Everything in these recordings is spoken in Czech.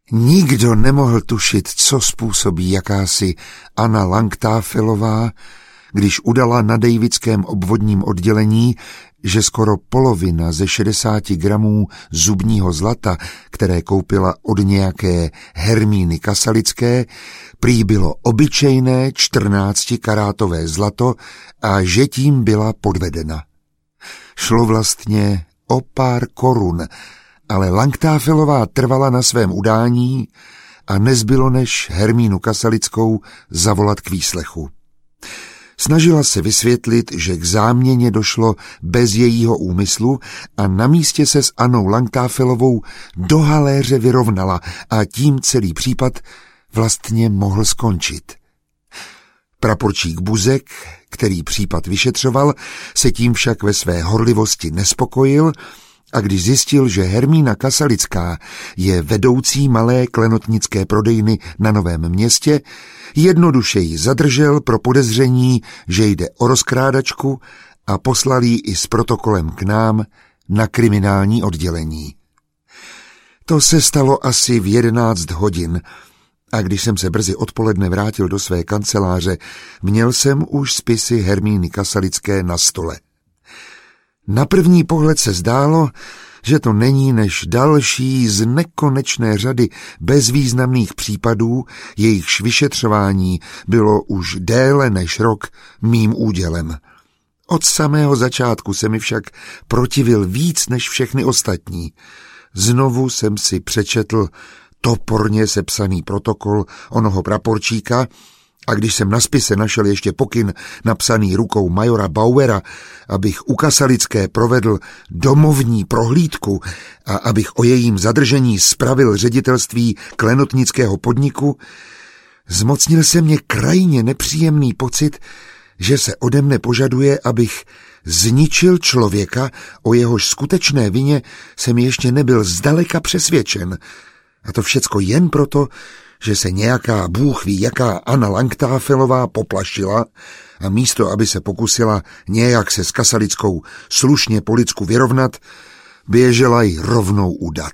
Nikdo nemohl tušit, co způsobí jakási Anna Langtáfelová, když udala na Davidském obvodním oddělení, že skoro polovina ze 60 gramů zubního zlata, které koupila od nějaké Hermíny Kasalické, prý bylo obyčejné 14karátové zlato a že tím byla podvedena. Šlo vlastně o pár korun, ale Langtáfelová trvala na svém udání a nezbylo než Hermínu Kasalickou zavolat k výslechu. Snažila se vysvětlit, že k záměně došlo bez jejího úmyslu a na místě se s Annou Langtáfelovou do haléře vyrovnala a tím celý případ vlastně mohl skončit. Praporčík Buzek, který případ vyšetřoval, se tím však ve své horlivosti nespokojil a když zjistil, že Hermína Kasalická je vedoucí malé klenotnické prodejny na Novém Městě, jednoduše ji zadržel pro podezření, že jde o rozkrádačku a poslal ji i s protokolem k nám na kriminální oddělení. To se stalo asi v 11 hodin a když jsem se brzy odpoledne vrátil do své kanceláře, měl jsem už spisy Hermíny Kasalické na stole. Na první pohled se zdálo, že to není než další z nekonečné řady bezvýznamných případů, jejichž vyšetřování bylo už déle než rok mým údělem. Od samého začátku se mi však protivil víc než všechny ostatní. Znovu jsem si přečetl toporně sepsaný protokol onoho praporčíka a když jsem na spise našel ještě pokyn napsaný rukou majora Bauera, abych u Kasalické provedl domovní prohlídku a abych o jejím zadržení spravil ředitelství klenotnického podniku, zmocnil se mě krajně nepříjemný pocit, že se ode mne požaduje, abych zničil člověka, o jehož skutečné vině jsem ještě nebyl zdaleka přesvědčen. A to všecko jen proto, že se nějaká bůh ví jaká Anna Langtáfelová poplašila a místo, aby se pokusila nějak se s Kasalickou slušně po lidsku vyrovnat, běžela jí rovnou udat.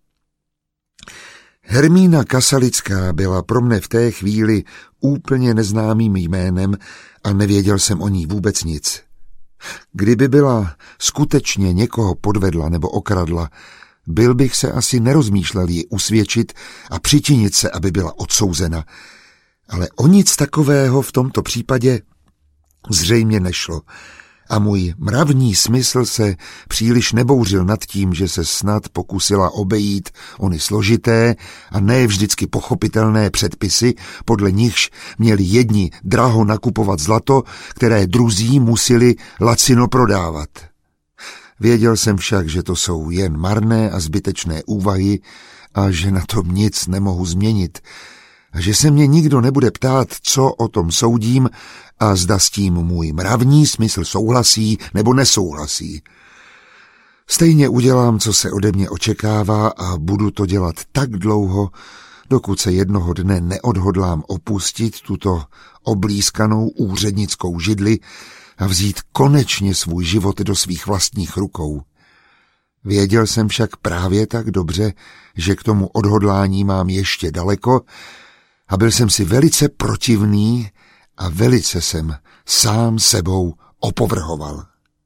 Hermína Kasalická byla pro mne v té chvíli úplně neznámým jménem a nevěděl jsem o ní vůbec nic. Kdyby byla skutečně někoho podvedla nebo okradla, byl bych se asi nerozmýšlel ji usvědčit a přičinit se, aby byla odsouzena. Ale o nic takového v tomto případě zřejmě nešlo. A můj mravní smysl se příliš nebouřil nad tím, že se snad pokusila obejít ony složité a ne vždycky pochopitelné předpisy, podle nichž měli jedni draho nakupovat zlato, které druzí museli lacino prodávat. Věděl jsem však, že to jsou jen marné a zbytečné úvahy a že na tom nic nemohu změnit a že se mě nikdo nebude ptát, co o tom soudím a zda s tím můj mravní smysl souhlasí nebo nesouhlasí. Stejně udělám, co se ode mě očekává a budu to dělat tak dlouho, dokud se jednoho dne neodhodlám opustit tuto oblízkanou úřednickou židli a vzít konečně svůj život do svých vlastních rukou. Věděl jsem však právě tak dobře, že k tomu odhodlání mám ještě daleko a byl jsem si velice protivný a velice jsem sám sebou opovrhoval.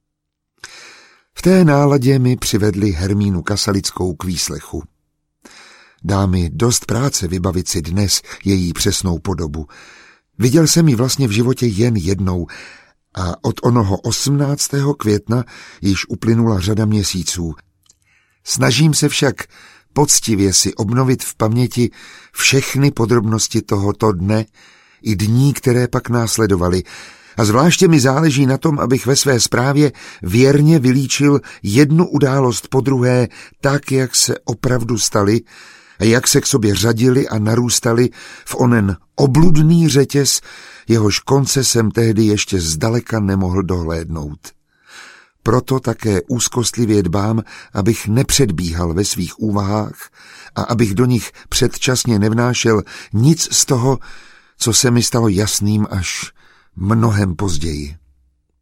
V té náladě mi přivedli Hermínu Kasalickou k výslechu. Dá mi dost práce vybavit si dnes její přesnou podobu. Viděl jsem ji vlastně v životě jen jednou a od onoho 18. května již uplynula řada měsíců. Snažím se však poctivě si obnovit v paměti všechny podrobnosti tohoto dne i dní, které pak následovaly. A zvláště mi záleží na tom, abych ve své zprávě věrně vylíčil jednu událost po druhé tak, jak se opravdu staly a jak se k sobě řadili a narůstali v onen obludný řetěz, jehož konce jsem tehdy ještě zdaleka nemohl dohlédnout. Proto také úzkostlivě dbám, abych nepředbíhal ve svých úvahách a abych do nich předčasně nevnášel nic z toho, co se mi stalo jasným až mnohem později.